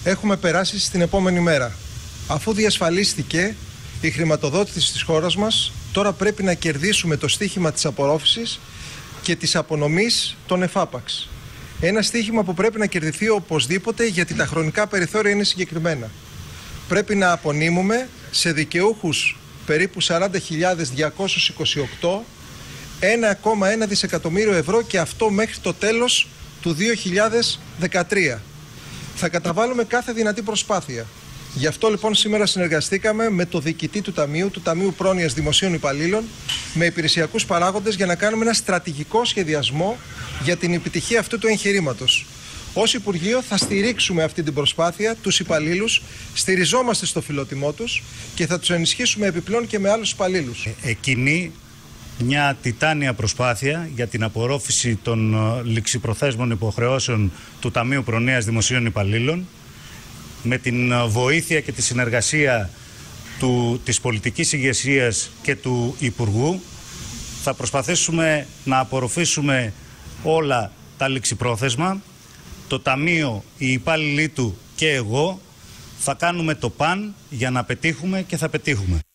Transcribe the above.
έχουμε περάσει στην επόμενη μέρα. Αφού διασφαλίστηκε η χρηματοδότηση της χώρας μας, τώρα πρέπει να κερδίσουμε το στοίχημα της απορρόφησης και της απονομής των εφάπαξ. Ένα στοίχημα που πρέπει να κερδιθεί οπωσδήποτε, γιατί τα χρονικά περιθώρια είναι συγκεκριμένα. Πρέπει να απονείμουμε σε δικαιούχους περίπου 40.228 1,1 δισεκατομμύριο ευρώ, και αυτό μέχρι το τέλος του 2013. Θα καταβάλουμε κάθε δυνατή προσπάθεια. Γι' αυτό λοιπόν σήμερα συνεργαστήκαμε με το διοικητή του Ταμείου Πρόνοιας Δημοσίων Υπαλλήλων, με υπηρεσιακούς παράγοντες, για να κάνουμε ένα στρατηγικό σχεδιασμό για την επιτυχία αυτού του εγχειρήματος. Ως Υπουργείο θα στηρίξουμε αυτή την προσπάθεια, τους υπαλλήλους, στηριζόμαστε στο φιλότιμό τους και θα τους ενισχύσουμε επιπλέον και με άλλους υπαλλήλους. Εκείνη μια τιτάνια προσπάθεια για την απορρόφηση των ληξιπροθέσμων υποχρεώσεων του Ταμείου Προνοίας Δημοσίων Υπαλλήλων, με την βοήθεια και τη συνεργασία της πολιτικής ηγεσίας και του Υπουργού. Θα προσπαθήσουμε να απορροφήσουμε όλα τα ληξιπρόθεσμα. Το Ταμείο, οι υπάλληλοι του και εγώ θα κάνουμε το παν για να πετύχουμε, και θα πετύχουμε.